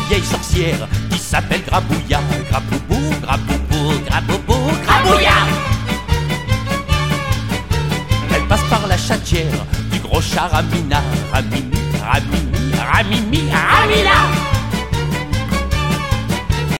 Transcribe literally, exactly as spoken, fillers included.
vieille sorcière qui s'appelle Grabouilla. Graboubou, graboubou, graboubou, Grabouilla. Elle passe par la chatière du gros chat Ramina. Ramini, Ramini, Ramimi, Ramina.